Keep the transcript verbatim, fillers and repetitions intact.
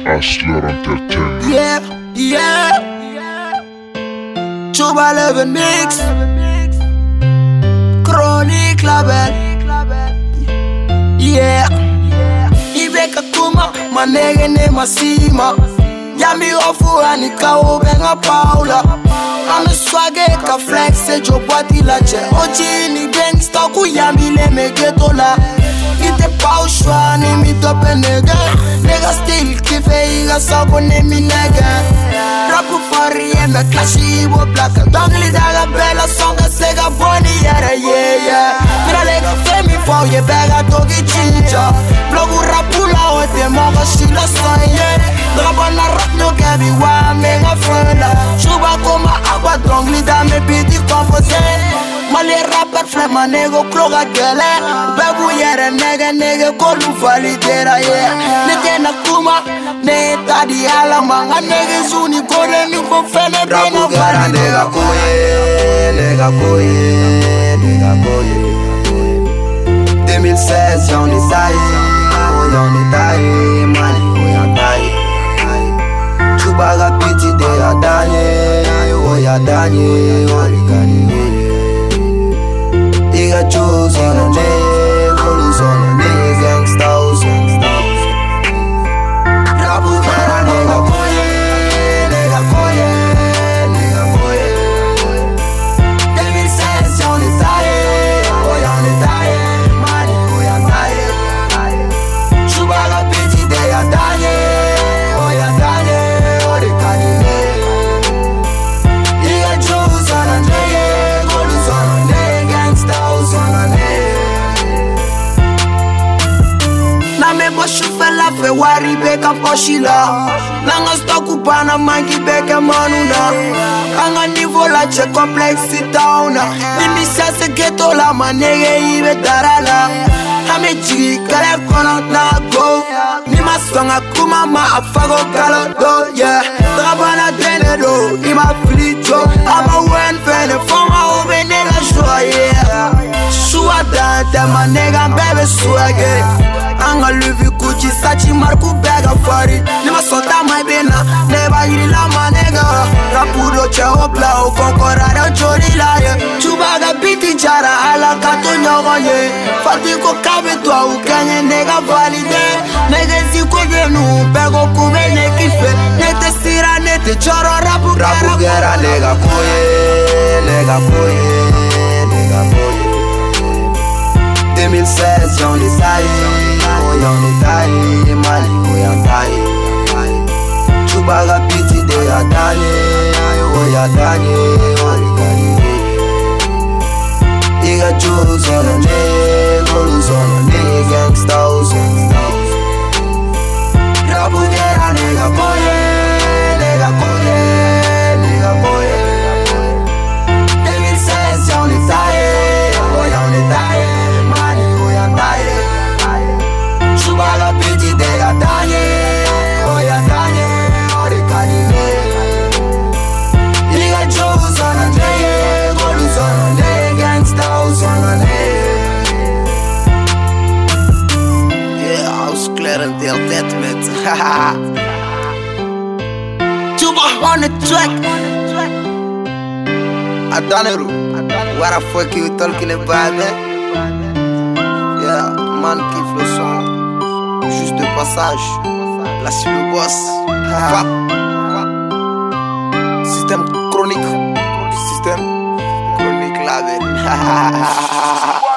Hustler Entertainment. Yeah, yeah. Chuba Leven Mix. Chronic Label. Yeah. Ibeka Kuma, manege ne masima. Yami ofu anika ubenga Paula. I'm a swagger ka flex se jo body la che. Oji ni gangsta ku yami le me ghetto la. Ite pa au choix ni mi tope nega. Nega still kiffe iga sabo ne mi nega. Rapu fari e me clashi ibo plaka. Dongli daga bella songa sega boni yara yeah yeah. Mira lega femi fo ye bega togi chincha. Blogu rapu la o te moga shila sanye. Draba na rap no gabi wa menga frenda. Chuba koma agua dongli da me biti confose. Mali rapper flema nego kloga gele. Bebu yere nega nega kolu validera yeah. Nete na kuma ne tadi ala manga nega zuni kore mi ko fene bena validera. Nega koye, nega koye, nega koye. deux mille seize y'en est taillé, oh y'en est taillé, mali oh y'en taillé. Chuba rapiti de ya danye, oh ya danye, oh li gagné. Iga choose on a name, police on a name, gangsta house, gangsta house. Rapu kara nega koye, nega koye, nega koye. deux mille seize y'en est taillé, oh y'en est taillé, mali oh y'en taillé. Chuba rapiti de ya danye, oh ya danye, oh li gagné. Iga choose on a name, police on a name, gangsta house on a name. Na me bo shufe la fe wari beka poshila. Nanga stoku pana mangi beka manuna. Anga niveau la che complexity una. Nimi sa se ghetto la manege ibe darala. Hame jigi kale kono na go. Nima songa kuma ma afago kala do yeah. Trabana dene do nima flito. Ama wen fene fonga ube nega shua yeah. Shua dante ma nega bebe swage. Anga luvi kuchi sachi marku bega fari. Nima sota mai bena neba yiri la manega. Rapudo che hopla o konkora de chori la ye. Chubaga biti jara ala kato nyogo ye. Fati ko kabe to u kanye nega valide. Nega si ko genu bego kube ne kife. Nete sira nete choro rapu kera. Rapu kera nega koye, nega koye, nega koye. deux mille seize y'en est taillé, oh y'en est taillé, mali oh y'en taillé. Chuba rapiti de ya danye, oh ya danye, oh li gagné. Iga choose on a name, police on a name, gangsta house, gangsta house. Rapu kera nega koye, nega koye, nega koye. deux mille seize y'en est taillé, oh y'en est taillé. Chuba la piti de ya danye, oh ya danye, oh li gagné. Iga choose on a name, police on a name, gangsta house on a name. Yeah, house clear entertainment. Chuba on the track. Adaneru, what the fuck you talking about, man? Yeah, man kiffe le son. Juste de passage. La suite le boss. Fap. Système chronique. Système chronique label.